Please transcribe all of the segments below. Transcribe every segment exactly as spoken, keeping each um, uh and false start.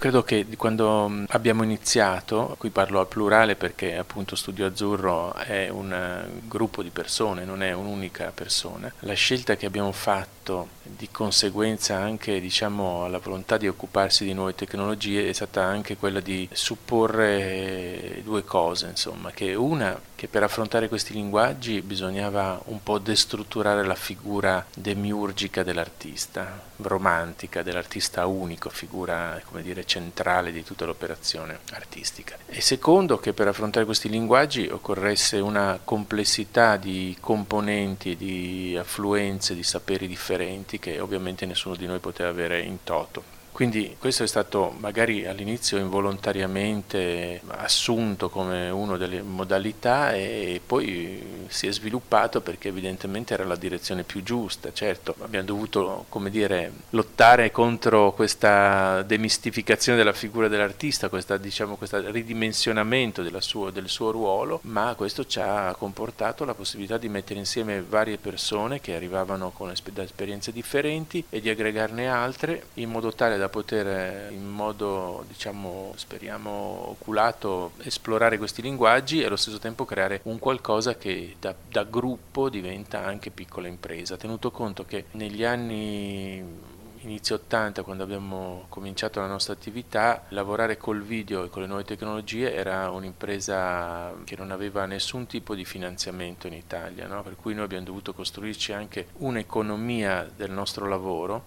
Credo che quando abbiamo iniziato, qui parlo al plurale perché appunto Studio Azzurro è un gruppo di persone, non è un'unica persona, la scelta che abbiamo fatto di conseguenza anche diciamo alla volontà di occuparsi di nuove tecnologie è stata anche quella di supporre due cose, insomma, che una che per affrontare questi linguaggi bisognava un po' destrutturare la figura demiurgica dell'artista, romantica, dell'artista unico, figura come dire centrale di tutta l'operazione artistica. E secondo che per affrontare questi linguaggi occorresse una complessità di componenti, di affluenze, di saperi differenti che ovviamente nessuno di noi poteva avere in toto. Quindi questo è stato magari all'inizio involontariamente assunto come una delle modalità e poi si è sviluppato perché evidentemente era la direzione più giusta. Certo, abbiamo dovuto, come dire, lottare contro questa demistificazione della figura dell'artista, questa, diciamo, questo ridimensionamento della suo, del suo ruolo, ma questo ci ha comportato la possibilità di mettere insieme varie persone che arrivavano con esperienze differenti e di aggregarne altre in modo tale da poter in modo diciamo speriamo oculato esplorare questi linguaggi e allo stesso tempo creare un qualcosa che da, da gruppo diventa anche piccola impresa, tenuto conto che negli anni inizio ottanta, quando abbiamo cominciato la nostra attività, lavorare col video e con le nuove tecnologie era un'impresa che non aveva nessun tipo di finanziamento in Italia, no? Per cui noi abbiamo dovuto costruirci anche un'economia del nostro lavoro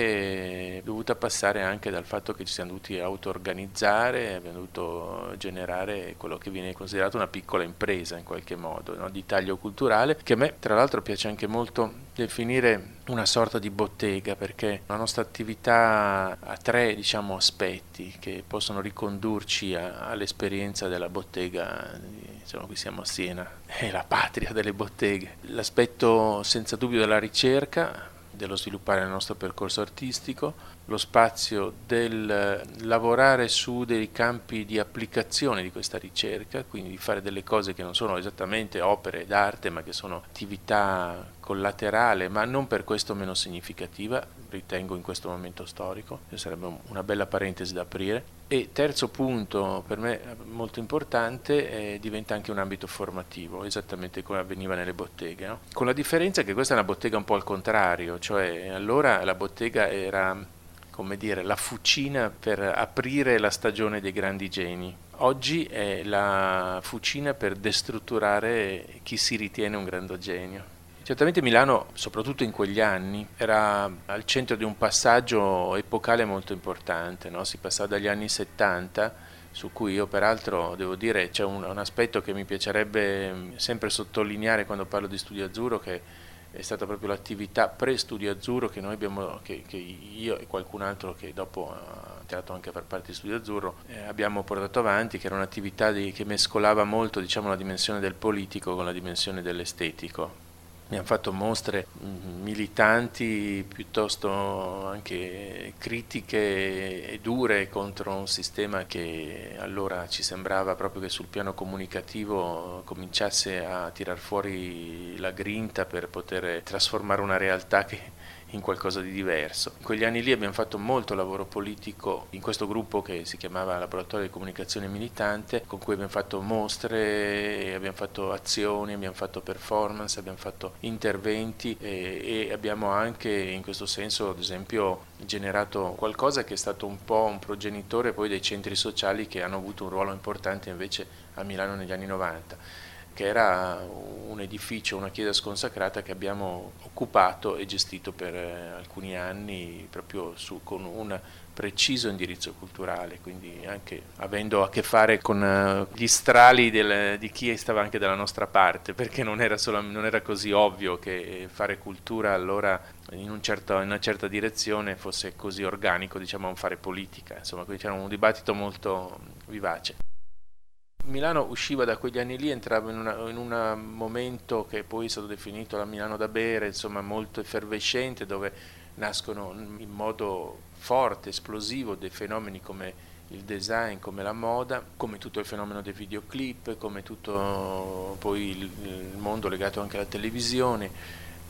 che è dovuta passare anche dal fatto che ci siamo dovuti auto-organizzare, abbiamo dovuto generare quello che viene considerato una piccola impresa in qualche modo, no? Di taglio culturale, che a me tra l'altro piace anche molto definire una sorta di bottega, perché la nostra attività ha tre diciamo aspetti che possono ricondurci a, all'esperienza della bottega. Diciamo, qui siamo a Siena, è la patria delle botteghe. L'aspetto senza dubbio della ricerca, dello sviluppare il nostro percorso artistico, lo spazio del lavorare su dei campi di applicazione di questa ricerca, quindi di fare delle cose che non sono esattamente opere d'arte, ma che sono attività collaterale, ma non per questo meno significativa, ritengo in questo momento storico, che sarebbe una bella parentesi da aprire. E terzo punto, per me molto importante, eh, diventa anche un ambito formativo, esattamente come avveniva nelle botteghe, no? Con la differenza che questa è una bottega un po' al contrario, cioè allora la bottega era, come dire, la fucina per aprire la stagione dei grandi geni. Oggi è la fucina per destrutturare chi si ritiene un grande genio. Certamente Milano, soprattutto in quegli anni, era al centro di un passaggio epocale molto importante, no? Si passava dagli anni settanta, su cui io peraltro devo dire c'è un, un aspetto che mi piacerebbe sempre sottolineare quando parlo di Studio Azzurro, che è stata proprio l'attività pre-Studio Azzurro che noi abbiamo, che, che io e qualcun altro che dopo ha entrato anche a far parte di Studio Azzurro eh, abbiamo portato avanti, che era un'attività di, che mescolava molto diciamo la dimensione del politico con la dimensione dell'estetico. Abbiamo fatto mostre militanti piuttosto anche critiche e dure contro un sistema che allora ci sembrava proprio che sul piano comunicativo cominciasse a tirar fuori la grinta per poter trasformare una realtà che in qualcosa di diverso. In quegli anni lì abbiamo fatto molto lavoro politico in questo gruppo che si chiamava Laboratorio di Comunicazione Militante, con cui abbiamo fatto mostre, abbiamo fatto azioni, abbiamo fatto performance, abbiamo fatto interventi e, e abbiamo anche in questo senso ad esempio generato qualcosa che è stato un po' un progenitore poi dei centri sociali che hanno avuto un ruolo importante invece a Milano negli anni novanta, che era un edificio, una chiesa sconsacrata che abbiamo occupato e gestito per alcuni anni proprio su, con un preciso indirizzo culturale, quindi anche avendo a che fare con gli strali del, di chi stava anche dalla nostra parte, perché non era, solo, non era così ovvio che fare cultura allora in, un certo, in una certa direzione fosse così organico, diciamo, a un fare politica, insomma, quindi c'era un dibattito molto vivace. Milano usciva da quegli anni lì, entrava in, una, in un momento che poi è stato definito la Milano da bere, insomma molto effervescente, dove nascono in modo forte, esplosivo dei fenomeni come il design, come la moda, come tutto il fenomeno dei videoclip, come tutto poi il, il mondo legato anche alla televisione.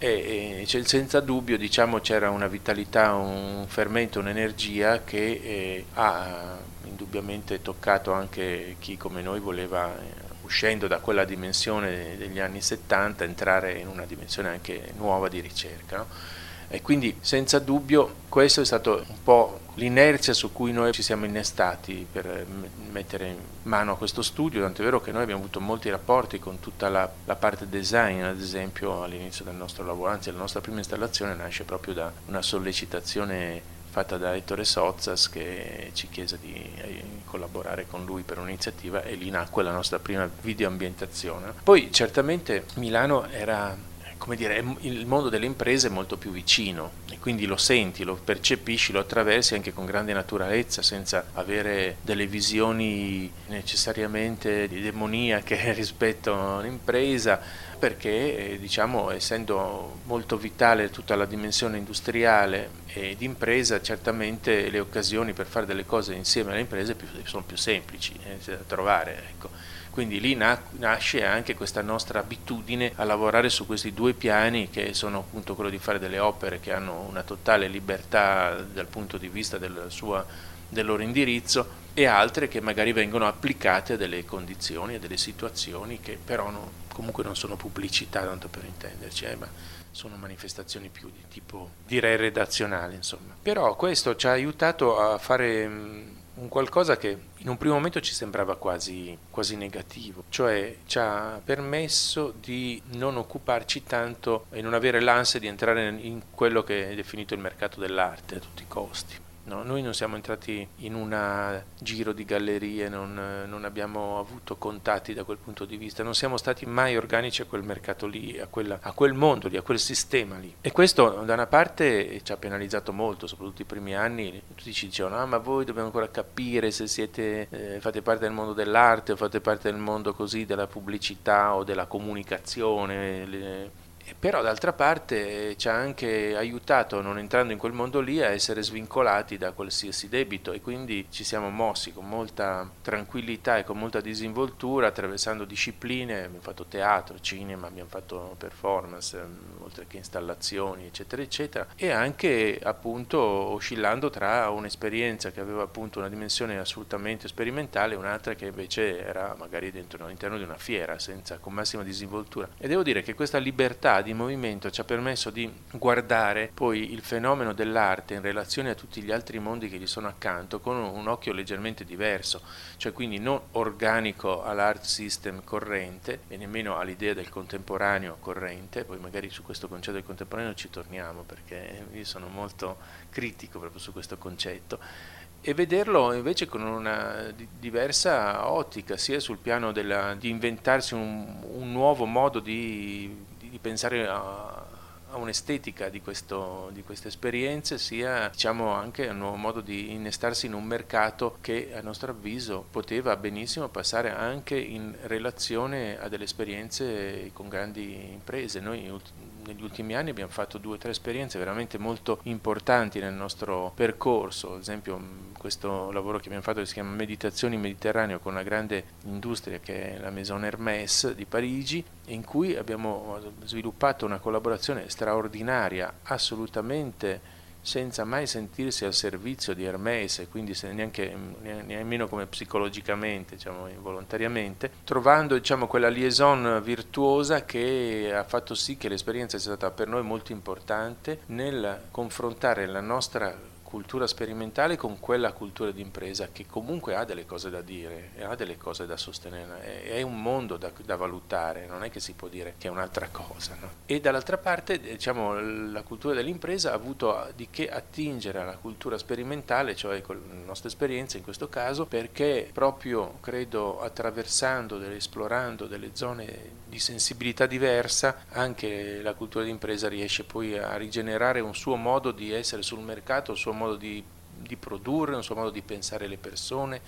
e, e senza dubbio, diciamo, c'era una vitalità, un fermento, un'energia che eh, ha indubbiamente toccato anche chi come noi voleva, eh, uscendo da quella dimensione degli anni settanta, entrare in una dimensione anche nuova di ricerca, no? E quindi senza dubbio questo è stato un po' l'inerzia su cui noi ci siamo innestati per mettere in mano a questo studio, tant'è vero che noi abbiamo avuto molti rapporti con tutta la, la parte design, ad esempio all'inizio del nostro lavoro, anzi la nostra prima installazione nasce proprio da una sollecitazione fatta da Ettore Sozzas, che ci chiese di collaborare con lui per un'iniziativa, e lì nacque la nostra prima videoambientazione. Poi certamente Milano era, come dire, il mondo delle imprese è molto più vicino e quindi lo senti, lo percepisci, lo attraversi anche con grande naturalezza, senza avere delle visioni necessariamente demoniache rispetto all'impresa, perché diciamo, essendo molto vitale tutta la dimensione industriale e di impresa, certamente le occasioni per fare delle cose insieme alle imprese sono più semplici eh, da trovare, ecco. Quindi lì nasce anche questa nostra abitudine a lavorare su questi due piani, che sono appunto quello di fare delle opere che hanno una totale libertà dal punto di vista del, sua, del loro indirizzo, e altre che magari vengono applicate a delle condizioni, a delle situazioni che però no, comunque non sono pubblicità, tanto per intenderci, eh, ma sono manifestazioni più di tipo, direi, redazionale, insomma. Però questo ci ha aiutato a fare un qualcosa che in un primo momento ci sembrava quasi, quasi negativo, cioè ci ha permesso di non occuparci tanto e non avere l'ansia di entrare in quello che è definito il mercato dell'arte a tutti i costi. No, noi non siamo entrati in un giro di gallerie, non, non abbiamo avuto contatti da quel punto di vista, non siamo stati mai organici a quel mercato lì, a, quella, a quel mondo lì, a quel sistema lì. E questo da una parte ci ha penalizzato molto, soprattutto i primi anni. Tutti ci dicevano: ah, ma voi dobbiamo ancora capire se siete, eh, fate parte del mondo dell'arte o fate parte del mondo così della pubblicità o della comunicazione. Le, Però d'altra parte ci ha anche aiutato, non entrando in quel mondo lì, a essere svincolati da qualsiasi debito, e quindi ci siamo mossi con molta tranquillità e con molta disinvoltura, attraversando discipline. Abbiamo fatto teatro, cinema, abbiamo fatto performance, oltre che installazioni, eccetera eccetera, e anche appunto oscillando tra un'esperienza che aveva appunto una dimensione assolutamente sperimentale e un'altra che invece era magari dentro, all'interno di una fiera, senza, con massima disinvoltura. E devo dire che questa libertà di movimento ci ha permesso di guardare poi il fenomeno dell'arte in relazione a tutti gli altri mondi che gli sono accanto con un occhio leggermente diverso, cioè quindi non organico all'art system corrente e nemmeno all'idea del contemporaneo corrente. Poi magari su questo concetto del contemporaneo ci torniamo, perché io sono molto critico proprio su questo concetto, e vederlo invece con una diversa ottica, sia sul piano della, di inventarsi un, un nuovo modo di di pensare a, a un'estetica di, questo, di queste esperienze, sia diciamo anche un nuovo modo di innestarsi in un mercato che a nostro avviso poteva benissimo passare anche in relazione a delle esperienze con grandi imprese. Noi negli ultimi anni abbiamo fatto due o tre esperienze veramente molto importanti nel nostro percorso, ad esempio questo lavoro che abbiamo fatto che si chiama Meditazioni in Mediterraneo con una grande industria che è la Maison Hermès di Parigi, in cui abbiamo sviluppato una collaborazione straordinaria, assolutamente senza mai sentirsi al servizio di Hermès, e quindi neanche nemmeno come psicologicamente, diciamo involontariamente, trovando diciamo quella liaison virtuosa che ha fatto sì che l'esperienza sia stata per noi molto importante nel confrontare la nostra cultura sperimentale con quella cultura d'impresa che comunque ha delle cose da dire, ha delle cose da sostenere, è un mondo da, da valutare, non è che si può dire che è un'altra cosa, no? E dall'altra parte diciamo la cultura dell'impresa ha avuto di che attingere alla cultura sperimentale, cioè con la nostra esperienza in questo caso, perché proprio credo attraversando, esplorando delle zone di sensibilità diversa, anche la cultura d'impresa riesce poi a rigenerare un suo modo di essere sul mercato, un suo modo di, di produrre, un suo modo di pensare le persone,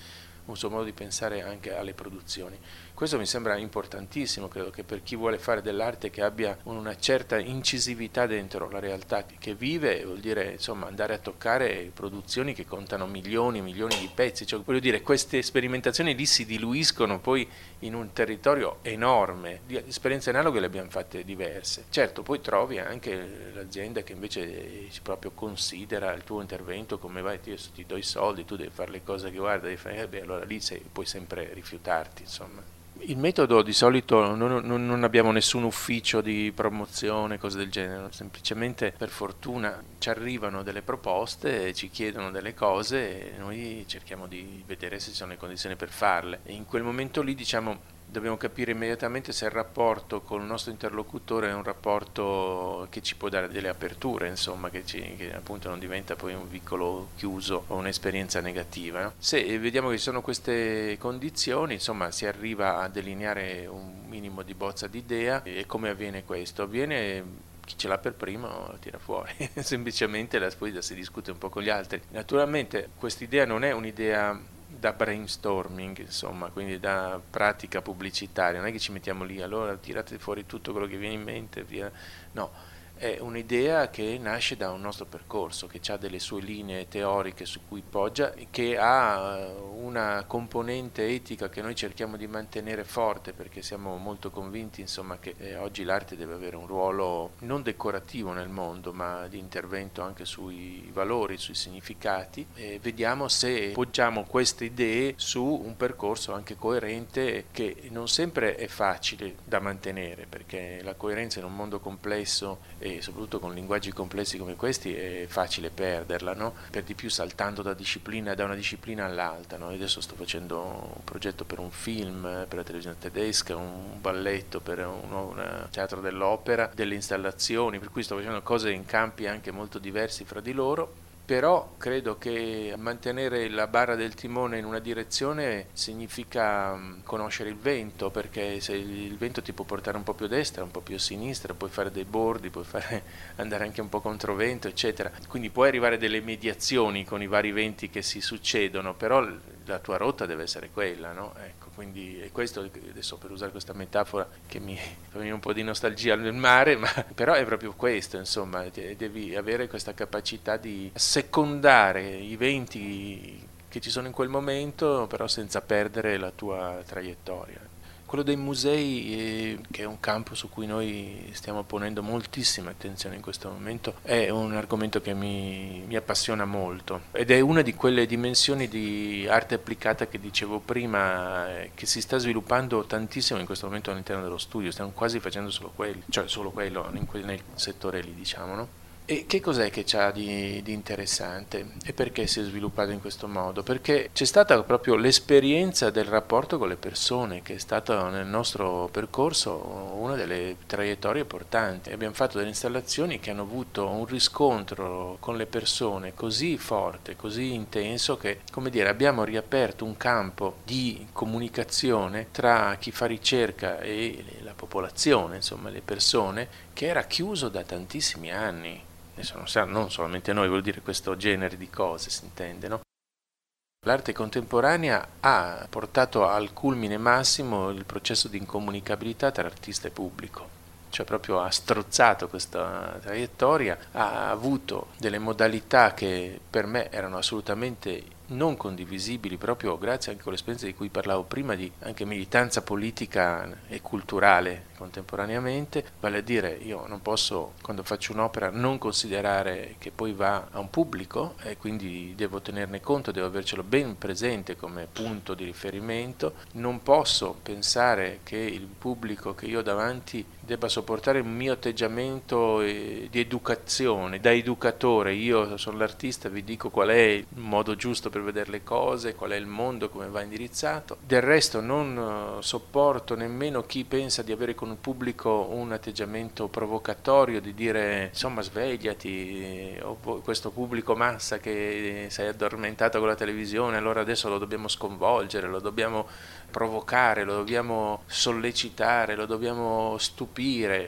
un suo modo di pensare anche alle produzioni. Questo mi sembra importantissimo, credo che per chi vuole fare dell'arte che abbia una certa incisività dentro la realtà che vive, vuol dire insomma andare a toccare produzioni che contano milioni e milioni di pezzi, cioè voglio dire queste sperimentazioni lì si diluiscono poi in un territorio enorme, di esperienze analoghe le abbiamo fatte diverse. Certo, poi trovi anche l'azienda che invece proprio considera il tuo intervento come vai, io ti do i soldi, tu devi fare le cose che guarda, devi fare, eh beh, allora lì sei, puoi sempre rifiutarti, insomma. Il metodo di solito non, non, non abbiamo nessun ufficio di promozione, cose del genere, semplicemente per fortuna ci arrivano delle proposte, ci chiedono delle cose e noi cerchiamo di vedere se ci sono le condizioni per farle. E in quel momento lì diciamo dobbiamo capire immediatamente se il rapporto con il nostro interlocutore è un rapporto che ci può dare delle aperture, insomma, che, ci, che appunto non diventa poi un vicolo chiuso o un'esperienza negativa. No? Se vediamo che ci sono queste condizioni, insomma, si arriva a delineare un minimo di bozza d'idea. E come avviene questo? Avviene chi ce l'ha per primo la tira fuori, semplicemente la, poi si discute un po' con gli altri. Naturalmente questa idea non è un'idea da brainstorming, insomma, quindi da pratica pubblicitaria, non è che ci mettiamo lì, allora tirate fuori tutto quello che viene in mente, via. No, è un'idea che nasce da un nostro percorso, che ha delle sue linee teoriche su cui poggia, che ha una componente etica che noi cerchiamo di mantenere forte, perché siamo molto convinti, insomma, che eh, oggi l'arte deve avere un ruolo non decorativo nel mondo, ma di intervento anche sui valori, sui significati, e vediamo se poggiamo queste idee su un percorso anche coerente, che non sempre è facile da mantenere, perché la coerenza in un mondo complesso e soprattutto con linguaggi complessi come questi è facile perderla, no? Per di più saltando da disciplina da una disciplina all'altra, no? Adesso sto facendo un progetto per un film per la televisione tedesca, un balletto per un, un teatro dell'opera, delle installazioni, per cui sto facendo cose in campi anche molto diversi fra di loro. Però credo che mantenere la barra del timone in una direzione significa conoscere il vento, perché se il vento ti può portare un po' più a destra, un po' più a sinistra, puoi fare dei bordi, puoi fare, andare anche un po' controvento, eccetera. Quindi puoi arrivare a delle mediazioni con i vari venti che si succedono, però la tua rotta deve essere quella, no? Ecco, quindi è questo, adesso per usare questa metafora che mi fa venire un po' di nostalgia nel mare, ma però è proprio questo, insomma, devi avere questa capacità di secondare i venti che ci sono in quel momento, però senza perdere la tua traiettoria. Quello dei musei, eh, che è un campo su cui noi stiamo ponendo moltissima attenzione in questo momento, è un argomento che mi, mi appassiona molto ed è una di quelle dimensioni di arte applicata che dicevo prima, eh, che si sta sviluppando tantissimo in questo momento all'interno dello studio. Stiamo quasi facendo solo quello, cioè solo quello in quel, nel settore lì, diciamo, no? E che cos'è che c'ha di, di interessante e perché si è sviluppato in questo modo? Perché c'è stata proprio l'esperienza del rapporto con le persone, che è stata nel nostro percorso una delle traiettorie portanti. Abbiamo fatto delle installazioni che hanno avuto un riscontro con le persone così forte, così intenso, che, come dire, abbiamo riaperto un campo di comunicazione tra chi fa ricerca e la popolazione, insomma le persone, che era chiuso da tantissimi anni. Adesso non, sa, non solamente noi, vuol dire questo genere di cose, si intende, no? L'arte contemporanea ha portato al culmine massimo il processo di incomunicabilità tra artista e pubblico, cioè proprio ha strozzato questa traiettoria, ha avuto delle modalità che per me erano assolutamente non condivisibili, proprio grazie anche all'esperienza di cui parlavo prima, di anche militanza politica e culturale contemporaneamente, vale a dire io non posso, quando faccio un'opera, non considerare che poi va a un pubblico e quindi devo tenerne conto, devo avercelo ben presente come punto di riferimento, non posso pensare che il pubblico che io ho davanti debba sopportare un mio atteggiamento di educazione, da educatore. Io sono l'artista, vi dico qual è il modo giusto per vedere le cose, qual è il mondo, come va indirizzato. Del resto non sopporto nemmeno chi pensa di avere con il pubblico un atteggiamento provocatorio, di dire insomma svegliati, o questo pubblico massa che sei addormentato con la televisione, allora adesso lo dobbiamo sconvolgere, lo dobbiamo provocare, lo dobbiamo sollecitare, lo dobbiamo stupire.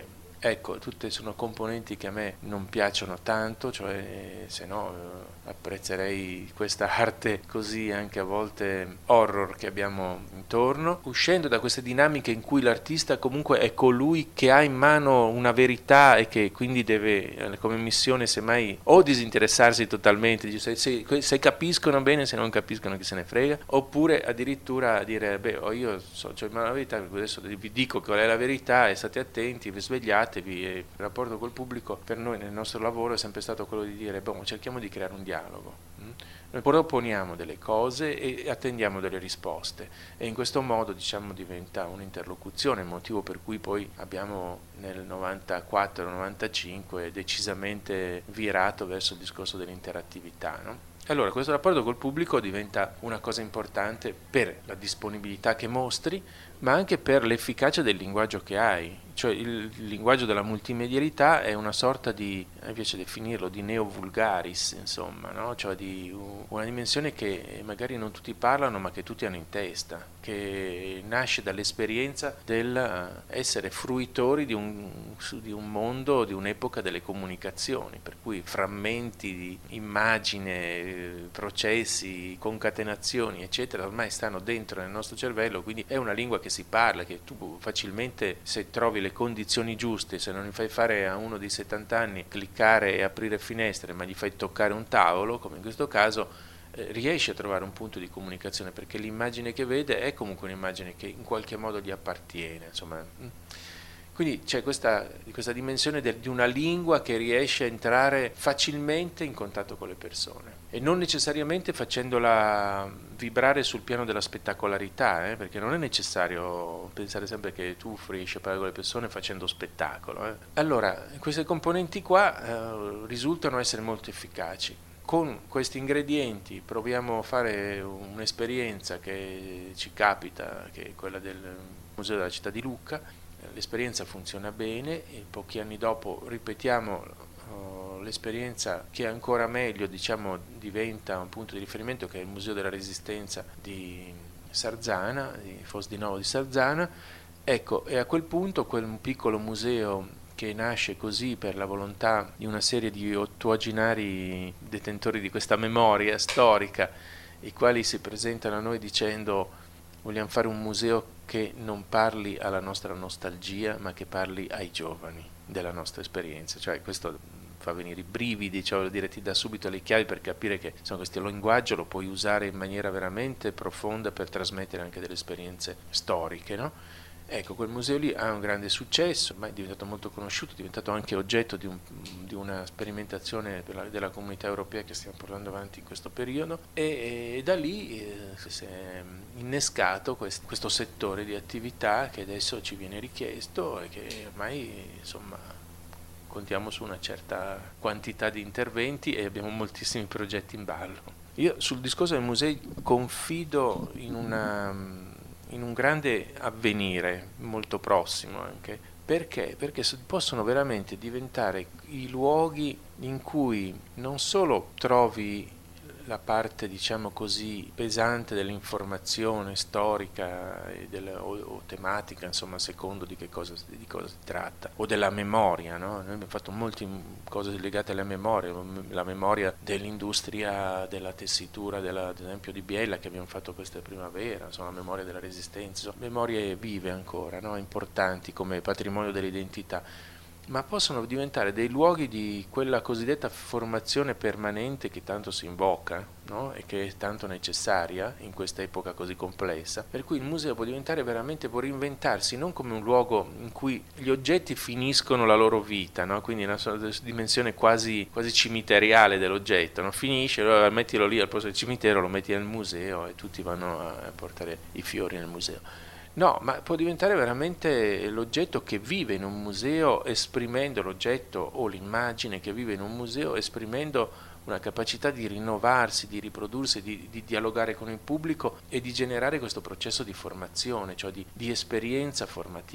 Ecco, tutte sono componenti che a me non piacciono tanto, cioè se no eh, apprezzerei questa arte così anche a volte horror che abbiamo intorno, uscendo da queste dinamiche in cui l'artista comunque è colui che ha in mano una verità e che quindi deve come missione semmai o disinteressarsi totalmente, se, se, se capiscono bene, se non capiscono chi se ne frega, oppure addirittura dire beh oh, io so, cioè, ma la verità, adesso vi dico qual è la verità e state attenti, vi svegliate. E il rapporto col pubblico per noi nel nostro lavoro è sempre stato quello di dire boh, cerchiamo di creare un dialogo, noi proponiamo delle cose e attendiamo delle risposte e in questo modo diciamo diventa un'interlocuzione, il motivo per cui poi abbiamo nel novantaquattro novantacinque decisamente virato verso il discorso dell'interattività, no? Allora questo rapporto col pubblico diventa una cosa importante per la disponibilità che mostri, ma anche per l'efficacia del linguaggio che hai, cioè il, il linguaggio della multimedialità è una sorta di, a me piace definirlo, di neo vulgaris, insomma, no? Cioè di una dimensione che magari non tutti parlano ma che tutti hanno in testa, che nasce dall'esperienza del essere fruitori di un, di un mondo, di un'epoca delle comunicazioni, per cui frammenti di immagine, processi, concatenazioni eccetera ormai stanno dentro nel nostro cervello, quindi è una lingua che si parla, che tu facilmente, se trovi le condizioni giuste, se non gli fai fare a uno di settanta anni cliccare e aprire finestre ma gli fai toccare un tavolo come in questo caso, eh, riesci a trovare un punto di comunicazione perché l'immagine che vede è comunque un'immagine che in qualche modo gli appartiene, insomma. Quindi c'è questa, questa dimensione del, di una lingua che riesce a entrare facilmente in contatto con le persone e non necessariamente facendola vibrare sul piano della spettacolarità, eh, perché non è necessario pensare sempre che tu riesci a parlare con le persone facendo spettacolo. Eh. Allora, queste componenti qua eh, risultano essere molto efficaci. Con questi ingredienti proviamo a fare un'esperienza che ci capita, che è quella del Museo della Città di Lucca. L'esperienza funziona bene e pochi anni dopo ripetiamo uh, l'esperienza che ancora meglio diciamo diventa un punto di riferimento, che è il Museo della Resistenza di Sarzana, di Fosdinovo di Sarzana. Ecco, e a quel punto quel piccolo museo che nasce così per la volontà di una serie di ottuaginari detentori di questa memoria storica, i quali si presentano a noi dicendo vogliamo fare un museo che non parli alla nostra nostalgia, ma che parli ai giovani della nostra esperienza. Cioè questo fa venire i brividi, cioè vuol dire ti dà subito le chiavi per capire che insomma, questo linguaggio lo puoi usare in maniera veramente profonda per trasmettere anche delle esperienze storiche, no? Ecco, quel museo lì ha un grande successo, ma è diventato molto conosciuto, è diventato anche oggetto di, un, di una sperimentazione della, della comunità europea che stiamo portando avanti in questo periodo e, e da lì eh, si è innescato quest, questo settore di attività che adesso ci viene richiesto e che ormai insomma contiamo su una certa quantità di interventi e abbiamo moltissimi progetti in ballo. Io sul discorso dei musei confido in una... in un grande avvenire molto prossimo anche. Perché? Perché possono veramente diventare i luoghi in cui non solo trovi la parte diciamo così pesante dell'informazione storica e del, o, o tematica, insomma a secondo di che cosa, di cosa si tratta, o della memoria, no? Noi abbiamo fatto molte cose legate alla memoria, la memoria dell'industria della tessitura, della, ad esempio di Biella che abbiamo fatto questa primavera, insomma la memoria della resistenza, memorie vive ancora, no? Importanti come patrimonio dell'identità, ma possono diventare dei luoghi di quella cosiddetta formazione permanente che tanto si invoca, no? E che è tanto necessaria in questa epoca così complessa, per cui il museo può diventare veramente, può reinventarsi non come un luogo in cui gli oggetti finiscono la loro vita, no? Quindi una dimensione quasi, quasi cimiteriale dell'oggetto, no? Finisce, allora mettilo lì al posto del cimitero, lo metti nel museo e tutti vanno a portare i fiori nel museo. No, ma può diventare veramente l'oggetto che vive in un museo esprimendo l'oggetto o l'immagine che vive in un museo esprimendo una capacità di rinnovarsi, di riprodursi, di, di dialogare con il pubblico e di generare questo processo di formazione, cioè di, di esperienza formativa.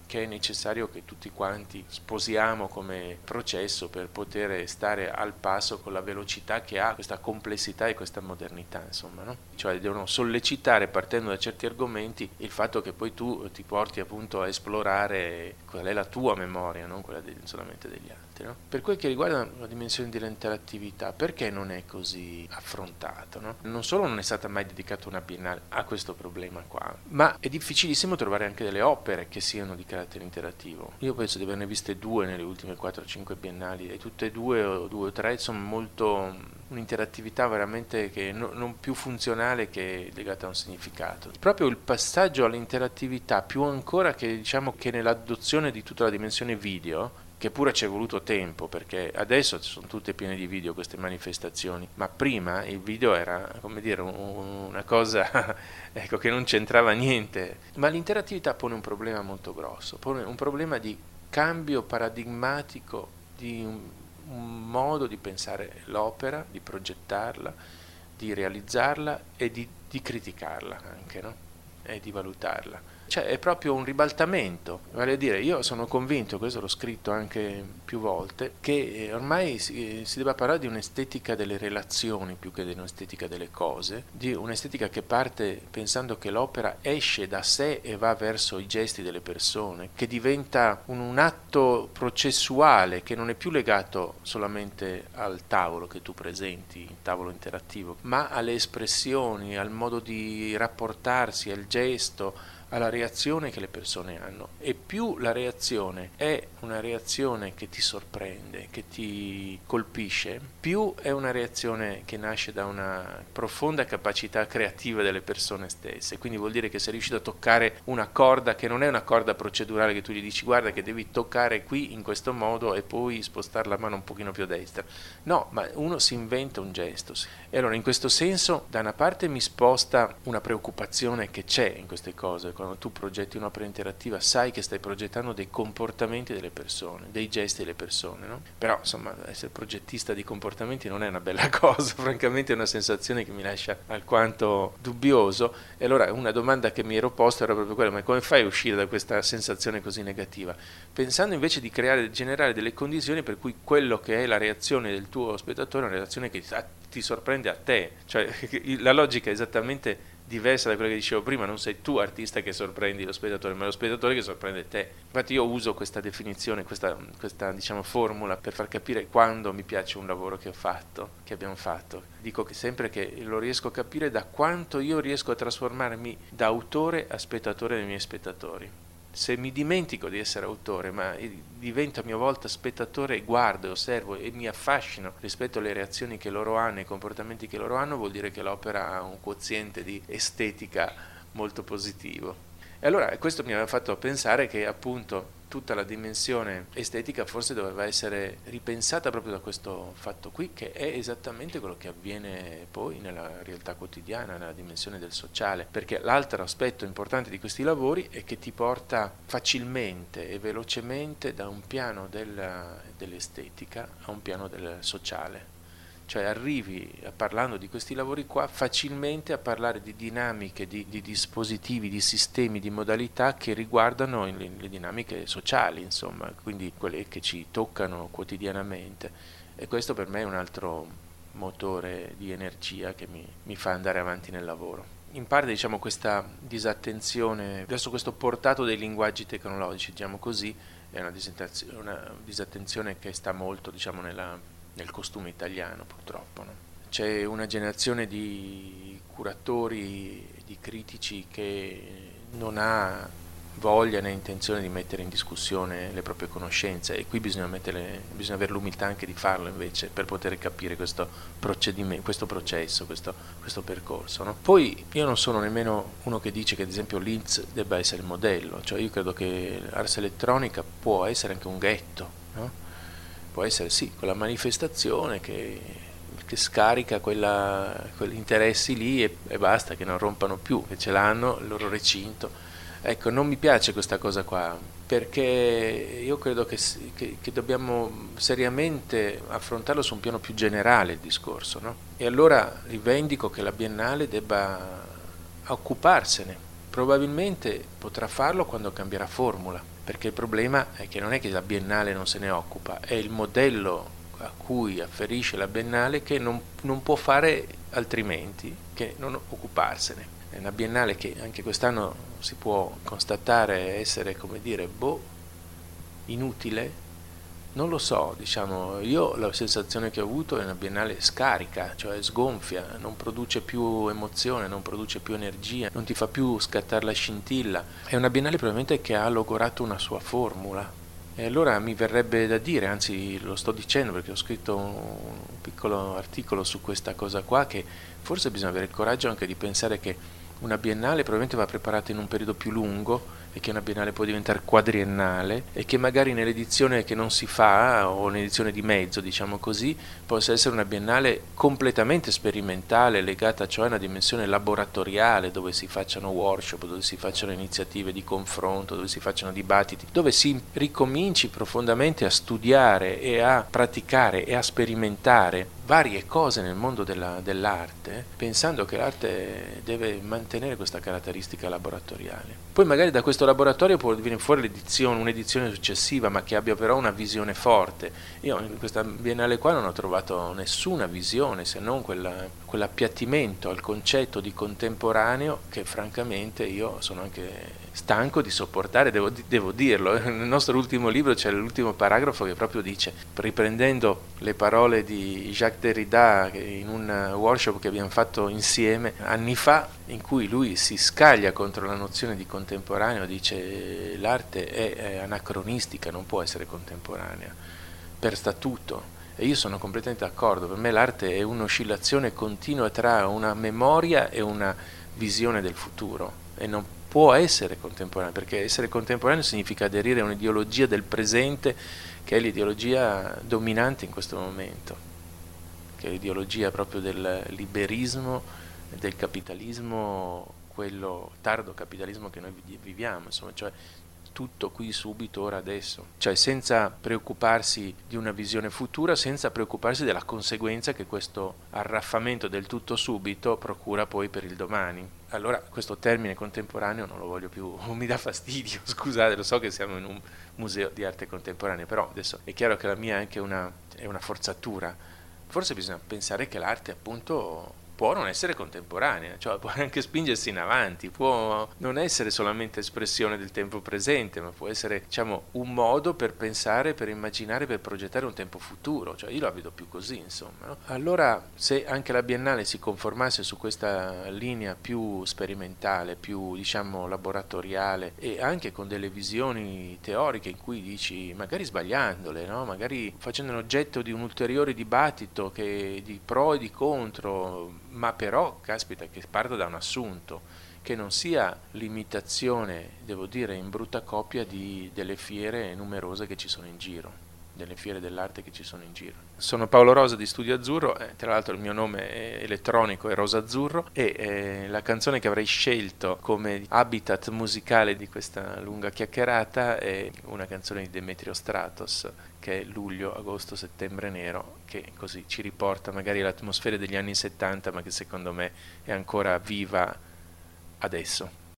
che è necessario che tutti quanti sposiamo come processo per poter stare al passo con la velocità che ha questa complessità e questa modernità, insomma, no? Cioè devono sollecitare, partendo da certi argomenti, il fatto che poi tu ti porti appunto a esplorare qual è la tua memoria, non quella del, solamente degli altri, no? Per quel che riguarda la dimensione dell'interattività, perché non è così affrontato, no? Non solo non è stata mai dedicata una biennale a questo problema qua, ma è difficilissimo trovare anche delle opere che siano di carattere interattivo. Io penso di averne viste due nelle ultime quattro cinque biennali, e tutte e due o due o tre sono molto un'interattività veramente che no, non più funzionale che legata a un significato. Proprio il passaggio all'interattività, più ancora che diciamo che nell'adozione di tutta la dimensione video, che pure ci è voluto tempo, perché adesso sono tutte piene di video queste manifestazioni, ma prima il video era, come dire, un, una cosa ecco, che non c'entrava niente. Ma l'interattività pone un problema molto grosso, pone un problema di cambio paradigmatico, di un, un modo di pensare l'opera, di progettarla, di realizzarla e di, di criticarla anche, no? E di valutarla. Cioè è proprio un ribaltamento, vale a dire, io sono convinto, questo l'ho scritto anche più volte, che ormai si, si debba parlare di un'estetica delle relazioni più che di un'estetica delle cose, di un'estetica che parte pensando che l'opera esce da sé e va verso i gesti delle persone, che diventa un, un atto processuale che non è più legato solamente al tavolo che tu presenti, il tavolo interattivo, ma alle espressioni, al modo di rapportarsi, al gesto, alla reazione che le persone hanno. E più la reazione è una reazione che ti sorprende, che ti colpisce, più è una reazione che nasce da una profonda capacità creativa delle persone stesse. Quindi vuol dire che sei riuscito a toccare una corda che non è una corda procedurale che tu gli dici guarda che devi toccare qui in questo modo e poi spostare la mano un pochino più a destra. No, ma uno si inventa un gesto. E allora in questo senso da una parte mi sposta una preoccupazione che c'è in queste cose. Quando tu progetti un'opera interattiva sai che stai progettando dei comportamenti delle persone, dei gesti delle persone, no? Però insomma essere progettista di comportamenti non è una bella cosa, francamente è una sensazione che mi lascia alquanto dubbioso. E allora una domanda che mi ero posta era proprio quella: ma come fai a uscire da questa sensazione così negativa? Pensando invece di creare, generare delle condizioni per cui quello che è la reazione del tuo spettatore è una reazione che ti sorprende a te, cioè la logica è esattamente diversa da quella che dicevo prima, non sei tu artista che sorprendi lo spettatore, ma è lo spettatore che sorprende te. Infatti io uso questa definizione, questa, questa diciamo formula per far capire quando mi piace un lavoro che ho fatto, che abbiamo fatto. Dico che sempre che lo riesco a capire da quanto io riesco a trasformarmi da autore a spettatore dei miei spettatori. Se mi dimentico di essere autore, ma divento a mia volta spettatore e guardo e osservo e mi affascino rispetto alle reazioni che loro hanno, ai comportamenti che loro hanno, vuol dire che l'opera ha un quoziente di estetica molto positivo. E allora questo mi aveva fatto pensare che appunto tutta la dimensione estetica forse doveva essere ripensata proprio da questo fatto qui, che è esattamente quello che avviene poi nella realtà quotidiana, nella dimensione del sociale, perché l'altro aspetto importante di questi lavori è che ti porta facilmente e velocemente da un piano della, dell'estetica a un piano del sociale. Cioè arrivi, parlando di questi lavori qua, facilmente a parlare di dinamiche, di, di dispositivi, di sistemi, di modalità che riguardano le, le dinamiche sociali, insomma, quindi quelle che ci toccano quotidianamente. E questo per me è un altro motore di energia che mi, mi fa andare avanti nel lavoro. In parte diciamo questa disattenzione verso questo portato dei linguaggi tecnologici, diciamo così, è una disattenzione, una disattenzione che sta molto diciamo nella nel costume italiano purtroppo, no? C'è una generazione di curatori, di critici che non ha voglia né intenzione di mettere in discussione le proprie conoscenze, e qui bisogna, mettere, bisogna avere l'umiltà anche di farlo invece per poter capire questo procedimento, questo processo, questo, questo percorso, no? Poi io non sono nemmeno uno che dice che ad esempio Linz debba essere il modello, cioè io credo che l'ars elettronica può essere anche un ghetto, no? Può essere sì, quella manifestazione che, che scarica quella, quegli interessi lì e, e basta, che non rompano più, che ce l'hanno il loro recinto. Ecco, non mi piace questa cosa qua, perché io credo che, che, che dobbiamo seriamente affrontarlo su un piano più generale il discorso, no? E allora rivendico che la Biennale debba occuparsene. Probabilmente potrà farlo quando cambierà formula. perché il problema è che non è che la Biennale non se ne occupa, è il modello a cui afferisce la Biennale che non, non può fare altrimenti che non occuparsene. È una Biennale che anche quest'anno si può constatare essere, come dire, boh, inutile. Non lo so, diciamo, io la sensazione che ho avuto è una Biennale scarica, cioè sgonfia, non produce più emozione, non produce più energia, non ti fa più scattare la scintilla. È una Biennale probabilmente che ha logorato una sua formula. E allora mi verrebbe da dire, anzi lo sto dicendo perché ho scritto un piccolo articolo su questa cosa qua, che forse bisogna avere il coraggio anche di pensare che una Biennale probabilmente va preparata in un periodo più lungo e che una Biennale può diventare quadriennale e che magari nell'edizione che non si fa o un'edizione di mezzo, diciamo così, possa essere una Biennale completamente sperimentale, legata cioè a una dimensione laboratoriale, dove si facciano workshop, dove si facciano iniziative di confronto, dove si facciano dibattiti, dove si ricominci profondamente a studiare e a praticare e a sperimentare varie cose nel mondo della, dell'arte, pensando che l'arte deve mantenere questa caratteristica laboratoriale. Poi magari da questo laboratorio può venire fuori l'edizione, un'edizione successiva, ma che abbia però una visione forte. Io in questa Biennale qua non ho trovato nessuna visione, se non quella, quell'appiattimento al concetto di contemporaneo che francamente io sono anche stanco di sopportare, devo, devo dirlo. Nel nostro ultimo libro c'è l'ultimo paragrafo che proprio dice, riprendendo le parole di Jacques Derrida in un workshop che abbiamo fatto insieme anni fa, in cui lui si scaglia contro la nozione di contemporaneo, dice l'arte è, è anacronistica, non può essere contemporanea per statuto. E io sono completamente d'accordo, per me l'arte è un'oscillazione continua tra una memoria e una visione del futuro e non può essere contemporaneo, perché essere contemporaneo significa aderire a un'ideologia del presente che è l'ideologia dominante in questo momento, che è l'ideologia proprio del liberismo, del capitalismo, quello tardo capitalismo che noi viviamo, insomma, cioè tutto qui subito, ora adesso, cioè senza preoccuparsi di una visione futura, senza preoccuparsi della conseguenza che questo arraffamento del tutto subito procura poi per il domani. Allora questo termine contemporaneo non lo voglio più, mi dà fastidio, scusate, lo so che siamo in un museo di arte contemporanea, però adesso è chiaro che la mia è anche una, è una forzatura. Forse bisogna pensare che l'arte appunto può non essere contemporanea, cioè può anche spingersi in avanti, può non essere solamente espressione del tempo presente, ma può essere, diciamo, un modo per pensare, per immaginare, per progettare un tempo futuro, cioè io la vedo più così, insomma, no? Allora, se anche la Biennale si conformasse su questa linea più sperimentale, più, diciamo, laboratoriale e anche con delle visioni teoriche in cui dici, magari sbagliandole, no? Magari facendo oggetto di un ulteriore dibattito che di pro e di contro, ma però, caspita, che parta da un assunto, che non sia l'imitazione, devo dire, in brutta copia di, delle fiere numerose che ci sono in giro, delle fiere dell'arte che ci sono in giro. Sono Paolo Rosa di Studio Azzurro, eh, tra l'altro il mio nome elettronico è Rosa Azzurro e eh, la canzone che avrei scelto come habitat musicale di questa lunga chiacchierata è una canzone di Demetrio Stratos, che è Luglio, Agosto, Settembre Nero, che così ci riporta magari all'atmosfera degli anni settanta, ma che secondo me è ancora viva adesso.